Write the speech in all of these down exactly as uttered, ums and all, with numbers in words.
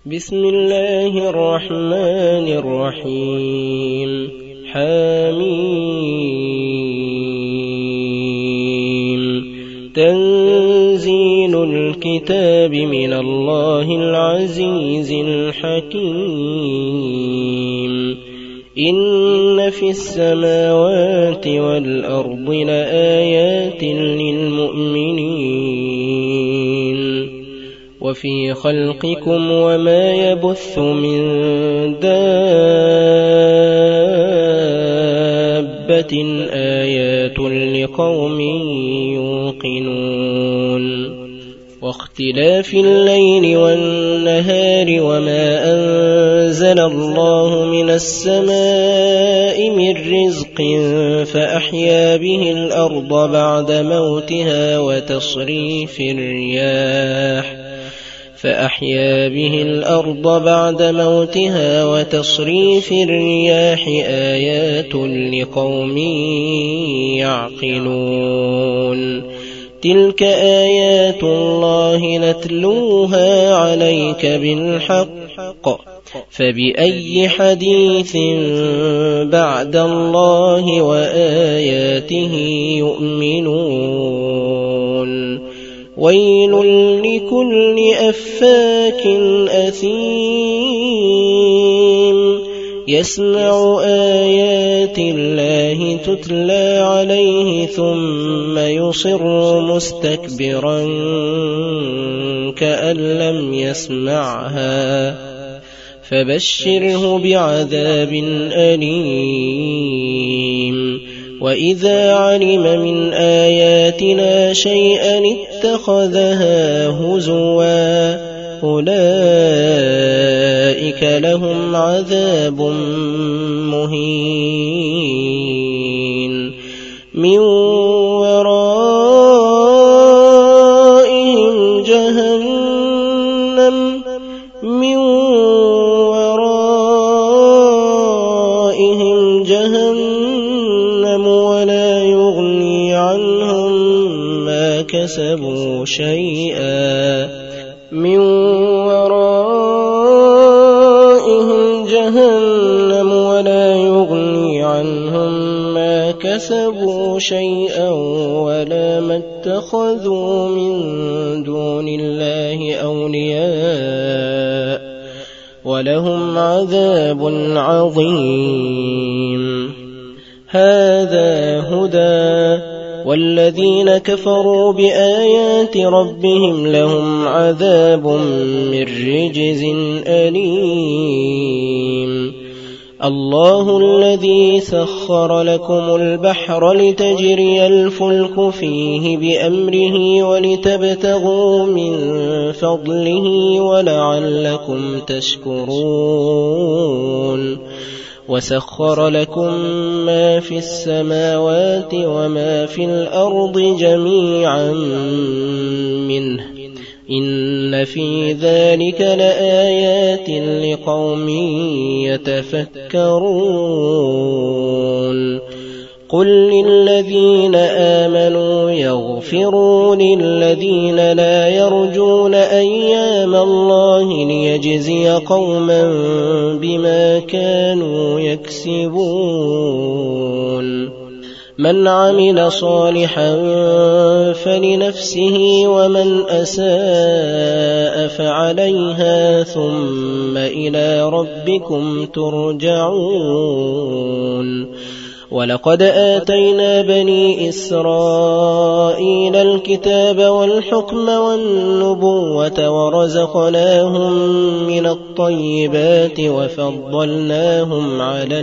بسم الله الرحمن الرحيم. حميم. تنزيل الكتاب من الله العزيز الحكيم. إن في السماوات والأرض لآيات للمؤمنين وفي خلقكم وما يبث من دابة آيات لقوم يوقنون. واختلاف الليل والنهار وما أنزل الله من السماء من رزق فأحيا به الأرض بعد موتها وتصريف الرياح فأحيا به الأرض بعد موتها وتصريف الرياح آيات لقوم يعقلون. تلك آيات الله نتلوها عليك بالحق فبأي حديث بعد الله وآياته يؤمنون. ويل لكل أفاك أثيم يسمع آيات الله تتلى عليه ثم يصر مستكبرا كأن لم يسمعها فبشره بعذاب أليم. وإذا علم من آياتنا شيئا اتخذها هزوا أولئك لهم عذاب مهين. من ورائهم جهنم من ورائهم جهنم ولا يغني عنهم ما كسبوا شيئا من ورائهم جهنم ولا يغني عنهم ما كسبوا شيئا ولا ما اتخذوا من دون الله أولياء ولهم عذاب عظيم. هذا هدى والذين كفروا بآيات ربهم لهم عذاب من رجز أليم. الله الذي سخر لكم البحر لتجري الفلك فيه بأمره ولتبتغوا من فضله ولعلكم تشكرون. وسخر لكم ما في السماوات وما في الأرض جميعا منه إن في ذلك لآيات لقوم يتفكرون. قل للذين آمنوا يغفروا للذين لا يرجون أيام الله ليجزي قوما بما كانوا يكسبون. من عمل صالحا فلنفسه ومن أساء فعليها ثم إلى ربكم ترجعون. ولقد آتينا بني إسرائيل الكتاب والحكم والنبوة ورزقناهم من الطيبات وفضلناهم على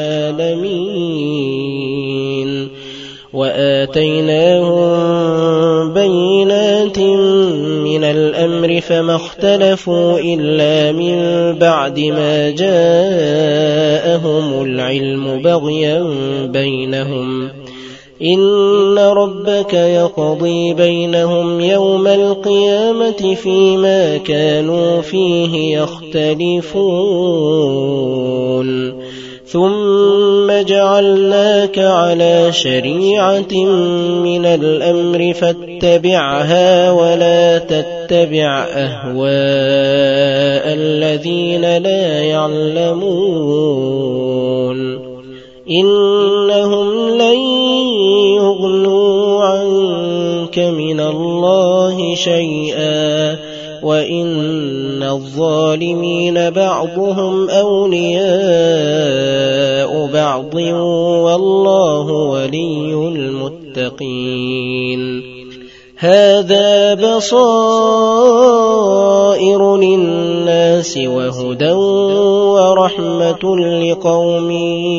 العالمين وآتيناهم بينات من الأمر فما اختلفوا إلا من بعد ما جاءهم العلم بغيا بينهم. إن ربك يقضي بينهم يوم القيامة فيما كانوا فيه يختلفون. ثم ثم جعلناك على شريعة من الأمر فاتبعها ولا تتبع أهواء الذين لا يعلمون إنهم لن يغنوا عنك من الله شيئا وإن الظالمين بعضهم أولياء بعض والله ولي المتقين هذا بصائر للناس وهدى ورحمة لقوم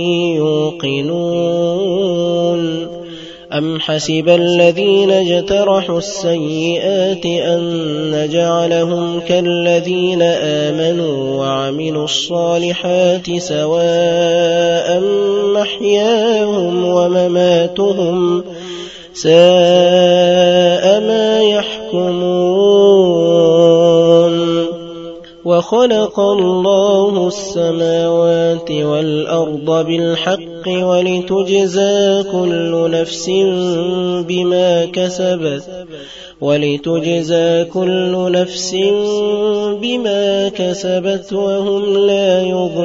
يوقنون أم حسب الذين اجترحوا السيئات أن نجعلهم كالذين آمنوا وعملوا الصالحات سواء محياهم ومماتهم ساء ما يحكمون وخلق الله السماوات والأرض بالحق ولتجزى كل نفس بما كسبت ولتجزى كل نفس بما كسبت وهم لا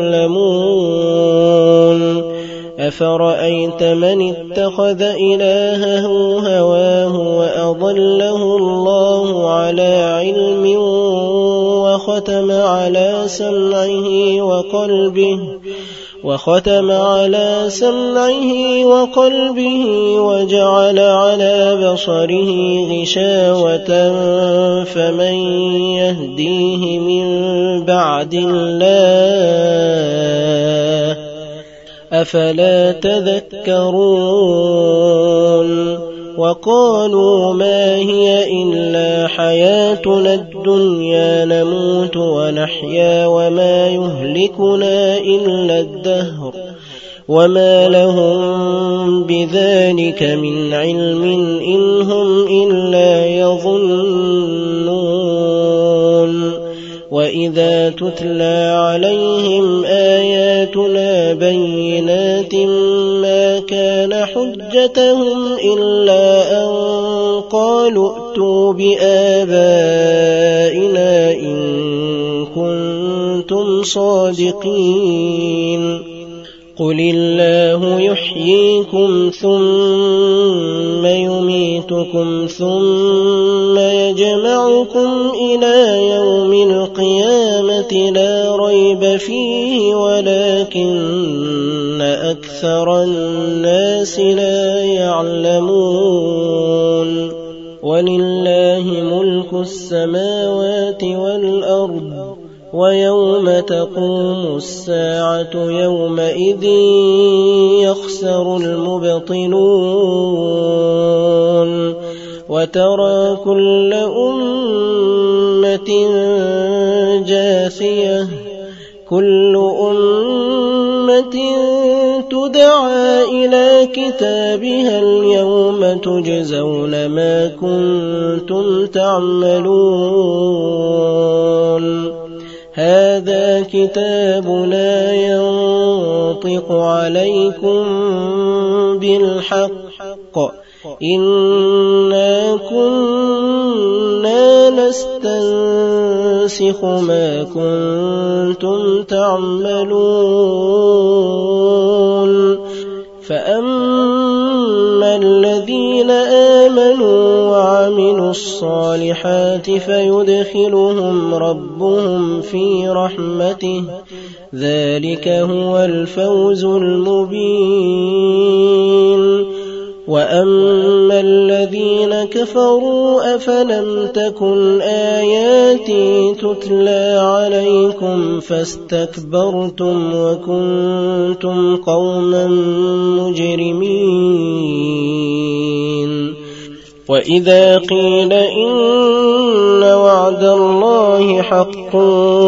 يظلمون أفرأيت من اتخذ إلهه هواه وأضله الله على علم وختم على سمعه وقلبه وختم على سمعه وقلبه وجعل على بصره غشاوة فمن يهديه من بعد الله أفلا تذكرون وقالوا ما هي إلا حياتنا الدنيا نموت ونحيا وما يهلكنا إلا الدهر وما لهم بذلك من علم إن هم إلا يظنون وإذا تتلى عليهم آياتنا بينات ما كان حجتهم إلا أن قالوا ائتوا بآبائنا إن كنتم صادقين قل الله يحييكم ثم يميتكم ثم يجمعكم إلى يوم القيامة لا ريب فيه ولكن أكثر الناس لا يعلمون ولله ملك السماوات والأرض ويوم تقوم الساعة يومئذ يخسر المبطلون وترى كل أمة جاثية كل أمة تدعى إلى كتابها اليوم تجزون ما كنتم تعملون هذا كتابنا ينطق عليكم بالحق إنا كنا نستنسخ ما كنتم تعملون فأما الذين آمنوا وعملوا الصالحات فيدخلهم ربهم في رحمته ذلك هو الفوز المبين وأما الذين كفروا أفلم تكن آياتي تتلى عليكم فاستكبرتم وكنتم قوما مجرمين وإذا قيل إن وعد الله حق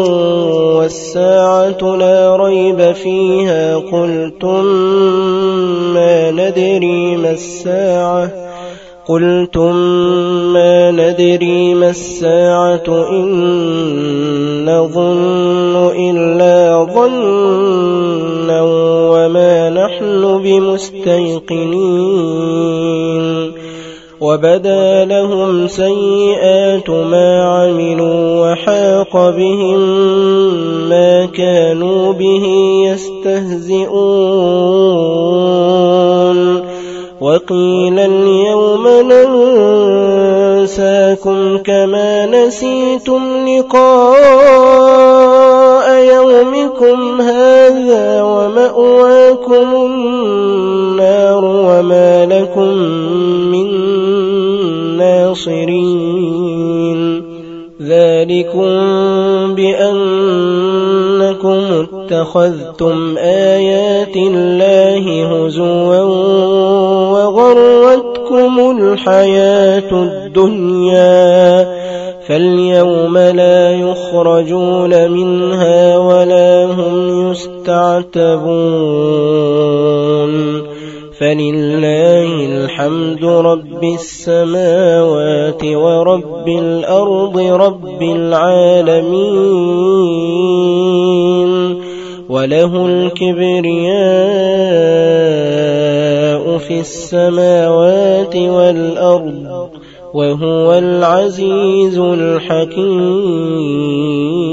والساعة لا ريب فيها قلتم ما ندري ما الساعة قلتم ما ندري ما الساعة إن نظن إلا ظنا وما نحن بمستيقنين وبدا لهم سيئات ما عملوا وحاق بهم ما كانوا به يستهزئون وقيل اليوم ننساكم كما نسيتم لقاء يومكم هذا ومأواكم النار وما لكم من ناصرين ذلكم بأنكم اتخذتم آيات الله هزوا وغرتكم الحياة الدنيا فاليوم لا يخرجون منها ولا هم يستعتبون فلله الحمد رب السماوات ورب الأرض رب العالمين وله الكبرياء في السماوات والأرض وهو العزيز الحكيم.